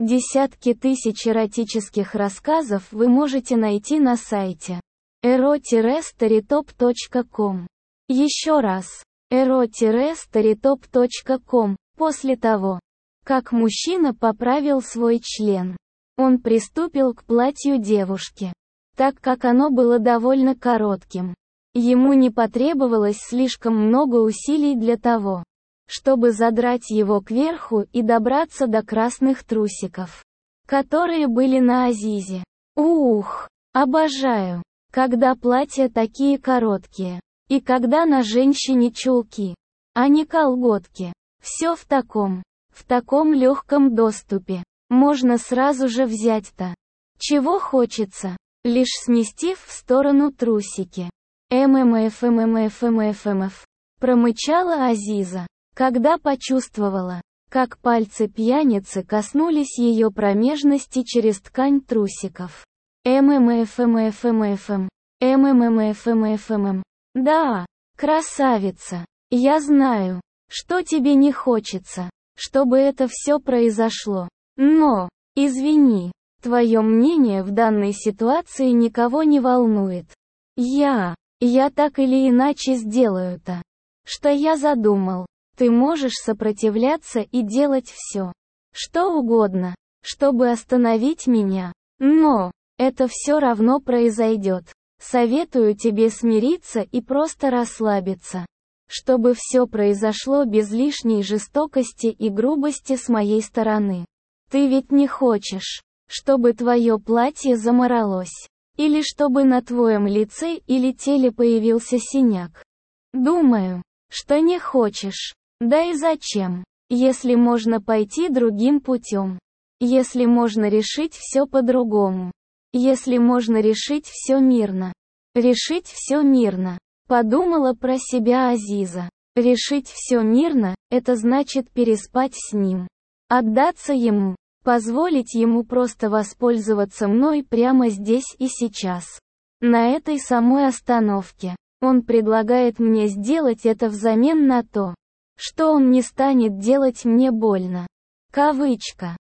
Десятки тысяч эротических рассказов вы можете найти на сайте ero-storytop.com. Еще раз, ero-storytop.com. После того, как мужчина поправил свой член, он приступил к платью девушки. Так как оно было довольно коротким, ему не потребовалось слишком много усилий для того, чтобы задрать его кверху и добраться до красных трусиков, которые были на Азизе. Ух, обожаю, когда платья такие короткие, и когда на женщине чулки, а не колготки. Все в таком легком доступе. Можно сразу же взять-то, чего хочется, лишь сместив в сторону трусики. ММФ, промычала Азиза, когда почувствовала, как пальцы пьяницы коснулись ее промежности через ткань трусиков. ММФ. Да, красавица, я знаю, что тебе не хочется, чтобы это все произошло. Но, извини, твое мнение в данной ситуации никого не волнует. Я так или иначе сделаю-то, что я задумал. Ты можешь сопротивляться и делать все, что угодно, чтобы остановить меня. Но, это все равно произойдет. Советую тебе смириться и просто расслабиться, чтобы все произошло без лишней жестокости и грубости с моей стороны. Ты ведь не хочешь, чтобы твое платье заморалось, или чтобы на твоем лице или теле появился синяк. Думаю, что не хочешь. Да и зачем, если можно пойти другим путем? Если можно решить все по-другому? Если можно решить все мирно? Решить все мирно. Подумала про себя Азиза. Решить все мирно – это значит переспать с ним. Отдаться ему. Позволить ему просто воспользоваться мной прямо здесь и сейчас. На этой самой остановке. Он предлагает мне сделать это взамен на то, что он не станет делать мне больно. Кавычка.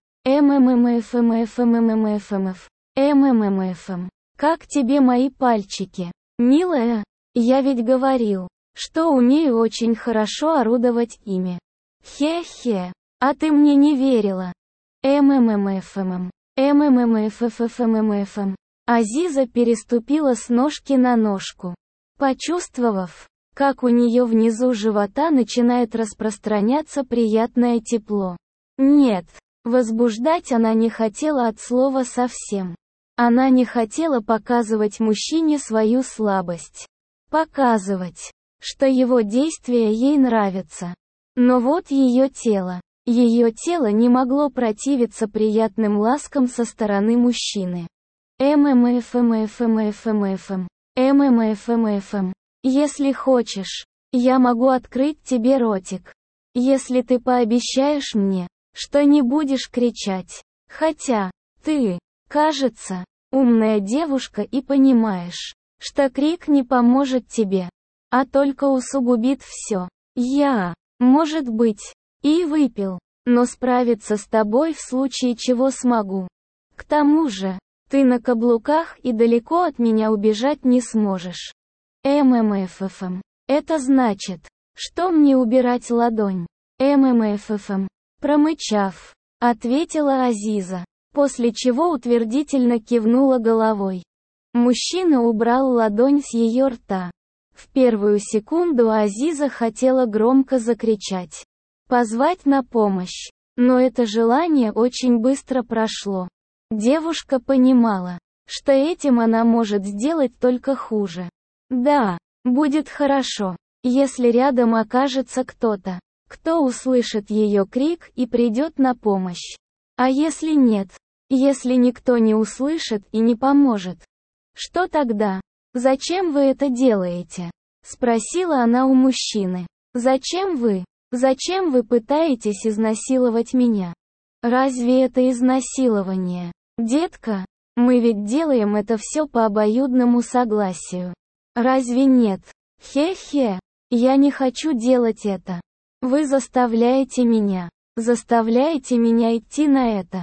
ММФ. Как тебе мои пальчики, милая? Я ведь говорил, что умею очень хорошо орудовать ими. Хе-хе. А ты мне не верила. ММФ. Азиза переступила с ножки на ножку, почувствовав, как у нее внизу живота начинает распространяться приятное тепло. Нет, возбуждать она не хотела от слова совсем. Она не хотела показывать мужчине свою слабость. Показывать, что его действия ей нравятся. Но вот ее тело не могло противиться приятным ласкам со стороны мужчины. ММФ. Если хочешь, я могу открыть тебе ротик. Если ты пообещаешь мне, что не будешь кричать. Хотя, ты, кажется, умная девушка и понимаешь, что крик не поможет тебе, а только усугубит все. Я, может быть, и выпил, но справиться с тобой в случае чего смогу. К тому же, ты на каблуках и далеко от меня убежать не сможешь. ММФ. Это значит, что мне убирать ладонь? ММФ. Промычав, ответила Азиза, после чего утвердительно кивнула головой. Мужчина убрал ладонь с ее рта. В первую секунду Азиза хотела громко закричать, позвать на помощь, но это желание очень быстро прошло. Девушка понимала, что этим она может сделать только хуже. Да, будет хорошо, если рядом окажется кто-то, кто услышит ее крик и придет на помощь. А если нет? Если никто не услышит и не поможет? Что тогда? Зачем вы это делаете? Спросила она у мужчины. Зачем вы пытаетесь изнасиловать меня? Разве это изнасилование? Детка, мы ведь делаем это все по обоюдному согласию. Разве нет? Хе-хе, я не хочу делать это. Вы заставляете меня идти на это.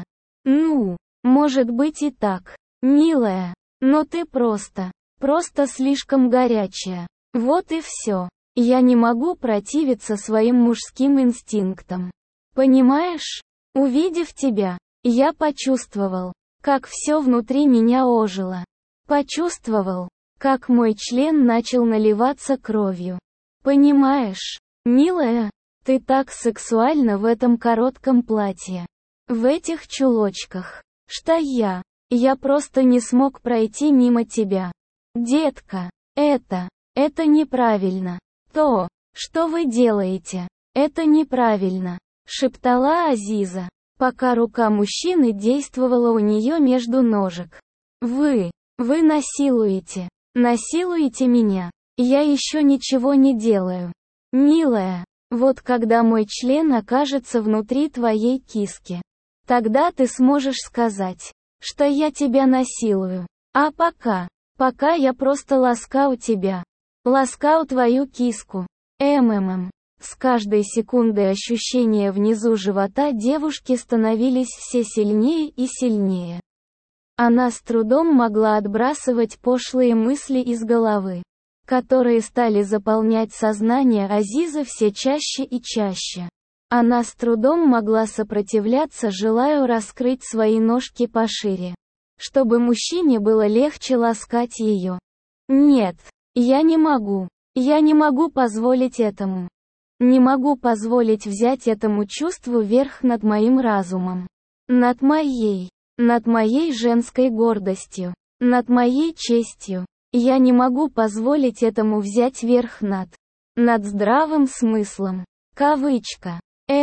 Ну, может быть и так, милая, но ты просто слишком горячая. Вот и все. Я не могу противиться своим мужским инстинктам. Понимаешь? Увидев тебя, я почувствовал, как все внутри меня ожило. Почувствовал, как мой член начал наливаться кровью. Понимаешь, милая, ты так сексуальна в этом коротком платье. В этих чулочках. Что я просто не смог пройти мимо тебя. Детка, это неправильно. То, что вы делаете, это неправильно, шептала Азиза, пока рука мужчины действовала у нее между ножек. Вы насилуете меня. Я еще ничего не делаю. Милая, вот когда мой член окажется внутри твоей киски, тогда ты сможешь сказать, что я тебя насилую. А пока я просто ласкаю тебя. Ласкаю твою киску. С каждой секундой ощущения внизу живота девушки становились все сильнее и сильнее. Она с трудом могла отбрасывать пошлые мысли из головы, которые стали заполнять сознание Азизы все чаще и чаще. Она с трудом могла сопротивляться желаю раскрыть свои ножки пошире, чтобы мужчине было легче ласкать ее. Нет, я не могу позволить этому. Не могу позволить взять этому чувству верх над моим разумом. Над моей женской гордостью. Над моей честью. Я не могу позволить этому взять верх над здравым смыслом. Кавычка.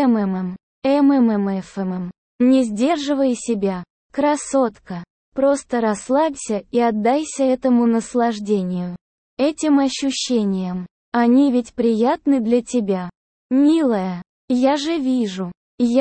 Не сдерживай себя, красотка. Просто расслабься и отдайся этому наслаждению. Этим ощущениям. Они ведь приятны для тебя. Милая, я вижу,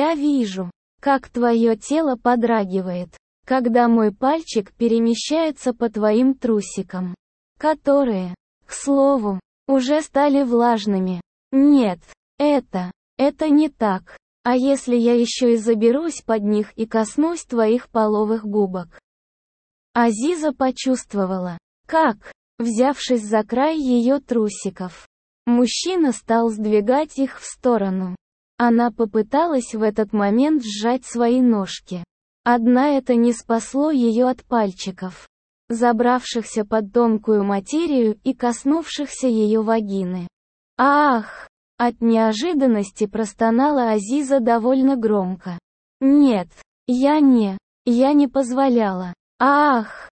как твое тело подрагивает, когда мой пальчик перемещается по твоим трусикам, которые, к слову, уже стали влажными. Нет, это не так. А если я еще и заберусь под них и коснусь твоих половых губок? Азиза почувствовала, как, взявшись за край ее трусиков, мужчина стал сдвигать их в сторону. Она попыталась в этот момент сжать свои ножки. Однако это не спасло ее от пальчиков, забравшихся под тонкую материю и коснувшихся ее вагины. Ах! От неожиданности простонала Азиза довольно громко. Нет, я не позволяла. Ах!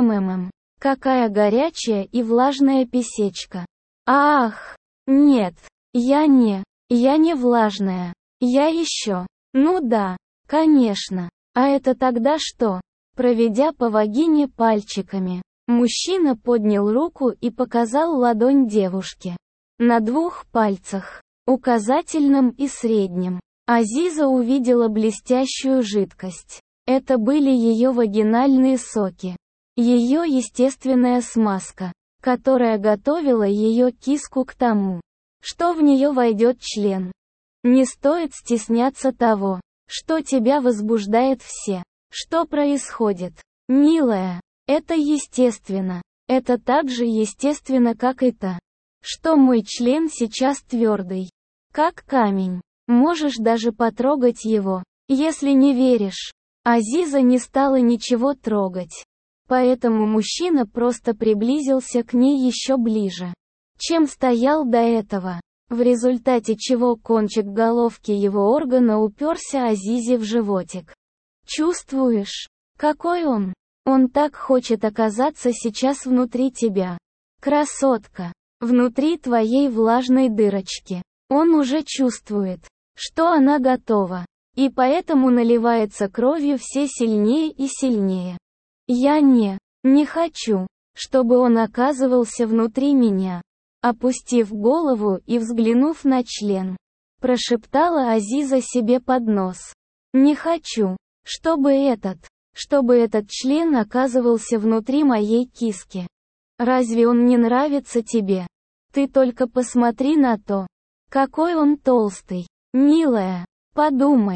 Какая горячая и влажная писечка. Ах! Нет, я не влажная. Я еще. Ну да, конечно. А это тогда что? Проведя по вагине пальчиками, мужчина поднял руку и показал ладонь девушке. На 2 пальцах, указательном и среднем, Азиза увидела блестящую жидкость. Это были ее вагинальные соки. Ее естественная смазка, которая готовила ее киску к тому, что в нее войдет член. Не стоит стесняться того, что тебя возбуждает все. Что происходит? Милая, это естественно. Это так же естественно, как и то, что мой член сейчас твердый, как камень. Можешь даже потрогать его, если не веришь. Азиза не стала ничего трогать. Поэтому мужчина просто приблизился к ней еще ближе, чем стоял до этого, в результате чего кончик головки его органа уперся Азизе в животик. Чувствуешь, какой он? Он так хочет оказаться сейчас внутри тебя. Красотка, внутри твоей влажной дырочки. Он уже чувствует, что она готова, и поэтому наливается кровью все сильнее и сильнее. Я не хочу, чтобы он оказывался внутри меня. Опустив голову и взглянув на член, прошептала Азиза себе под нос. Не хочу, чтобы этот член оказывался внутри моей киски. Разве он не нравится тебе? Ты только посмотри на то, какой он толстый. Милая, подумай,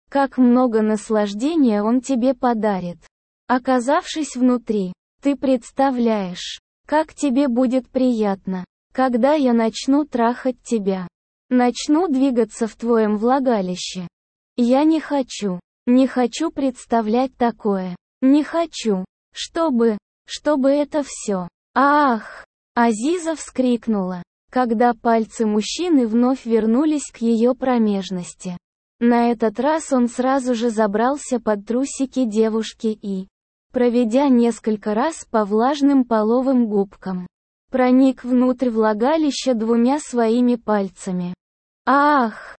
Как много наслаждения он тебе подарит. Оказавшись внутри, ты представляешь, как тебе будет приятно, когда я начну трахать тебя. Начну двигаться в твоем влагалище. Я не хочу представлять такое. Не хочу, чтобы это все. Ах! Азиза вскрикнула, когда пальцы мужчины вновь вернулись к ее промежности. На этот раз он сразу же забрался под трусики девушки и, проведя несколько раз по влажным половым губкам, проник внутрь влагалища двумя своими пальцами. «Ах!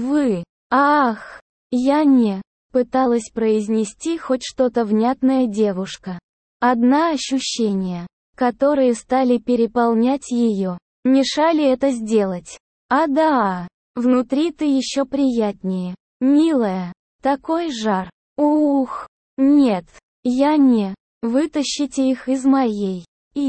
Ах! Я не...» пыталась произнести хоть что-то внятное девушка. Одна ощущения, которые стали переполнять ее, мешали это сделать. А да, внутри ты еще приятнее, милая, такой жар. Ух, нет, я не. Вытащите их из моей.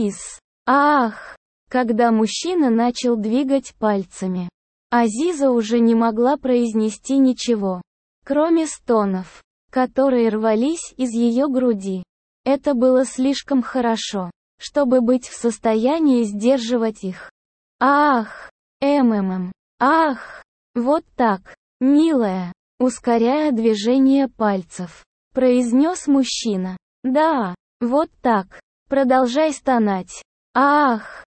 Ах, когда мужчина начал двигать пальцами, Азиза уже не могла произнести ничего, кроме стонов, которые рвались из ее груди. Это было слишком хорошо, чтобы быть в состоянии сдерживать их. Ах, ах, вот так, милая, ускоряя движение пальцев, произнес мужчина. Да, вот так, продолжай стонать. Ах,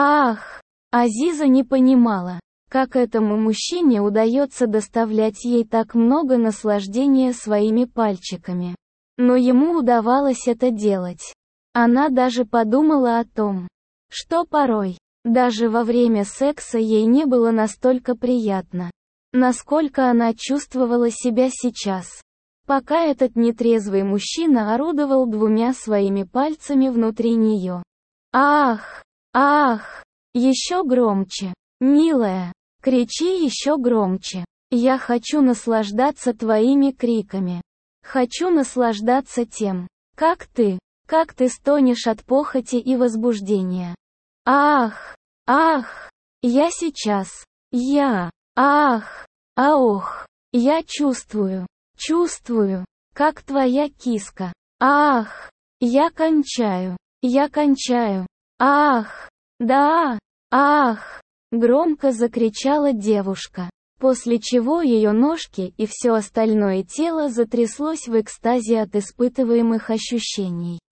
Азиза не понимала, как этому мужчине удается доставлять ей так много наслаждения своими пальчиками. Но ему удавалось это делать. Она даже подумала о том, что порой, даже во время секса ей не было настолько приятно, насколько она чувствовала себя сейчас, пока этот нетрезвый мужчина орудовал двумя своими пальцами внутри нее. Ах, еще громче, милая, кричи еще громче. Я хочу наслаждаться твоими криками. Хочу наслаждаться тем, как ты стонешь от похоти и возбуждения. Ах, я сейчас, я чувствую, как твоя киска. Ах, я кончаю, ах, да, ах, громко закричала девушка, после чего ее ножки и все остальное тело затряслось в экстазе от испытываемых ощущений.